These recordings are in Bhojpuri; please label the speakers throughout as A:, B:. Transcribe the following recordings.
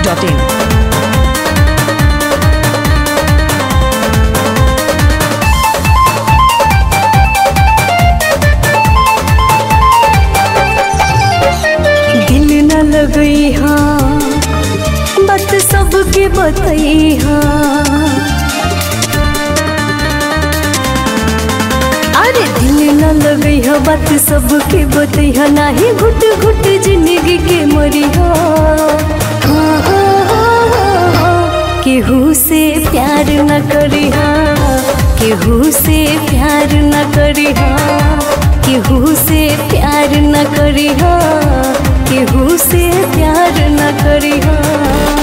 A: biharmasti.in।
B: दिल न लगई हाँ बात सबके बताई हाँ, अरे दिल न लगई हाँ बात सबके बताई हाँ, नाही घुट घुट जिंदगी के मरी हाँ, केहू से प्यार न करी हाँ, केहू से प्यार न करी हाँ, केहू से प्यार न करी हाँ, केहू से प्यार न करी हाँ।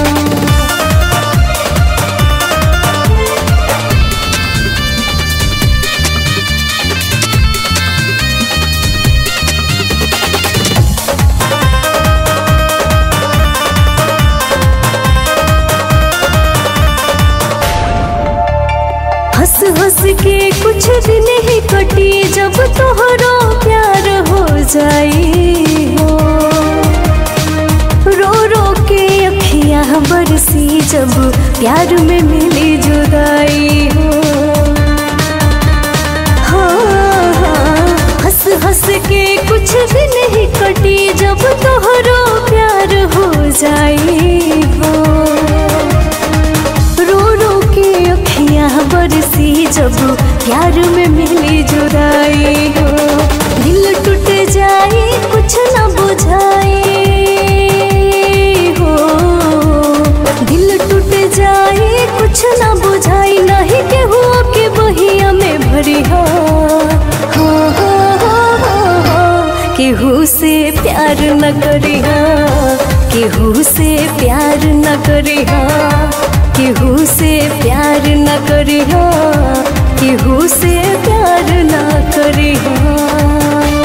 B: हंस हंस के कुछ दिन ही कटी जब तोहरो प्यार हो जाई हो, रो रो के अखियाँ बरसी जब प्यार में मिली जुदाई हो। हाँ हाँ हंस हंस के कुछ दिन ही कटी जब तोहरो प्यार हो जाई हो, बरसी जब प्यार में मिली जुदाई हो। दिल टूट जाए कुछ न बुझाए हो, दिल टूट जाए कुछ न बुझाई, नहीं केहू के बहिया में भरी हो, केहू से प्यार न करी हाँ, केहू से प्यार न करी हाँ, केहू से प्यार न करी हाँ, केहू से प्यार न करी हाँ।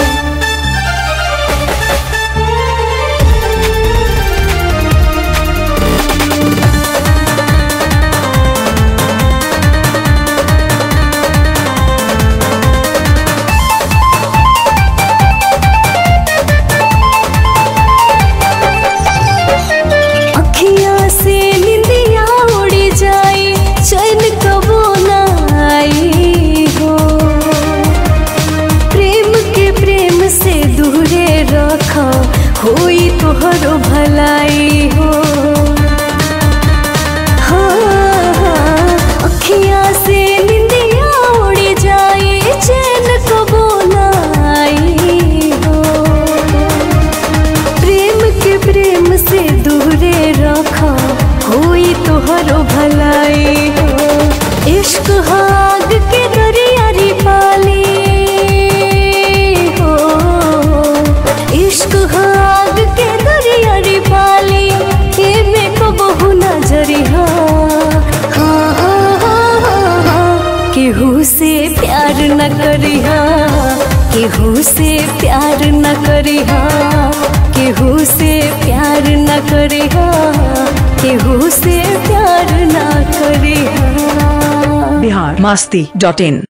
B: अखियाँ से निंदिया उड़ी जाए चैन कबो ना आई हो, प्रेम के प्रेम से दूरे रखा होई तोहरो भलाई हो। हाँ हाँ अखियाँ से निंदिया उड़ी जाए चैन कबो ना आई हो, प्रेम के प्रेम से दूरे रखा होई तोहरो भलाई हो। इश्क आग के दरियारी पाली हो, इश्क आग के दरियारी पाली, ये में कबहू नजरी हाँ, केहू से प्यार न करी हाँ, केहू से प्यार न करी हाँ, केहू से प्यार न करी हाँ, केहू से प्यार न करी हाँ।
A: biharmasti.in।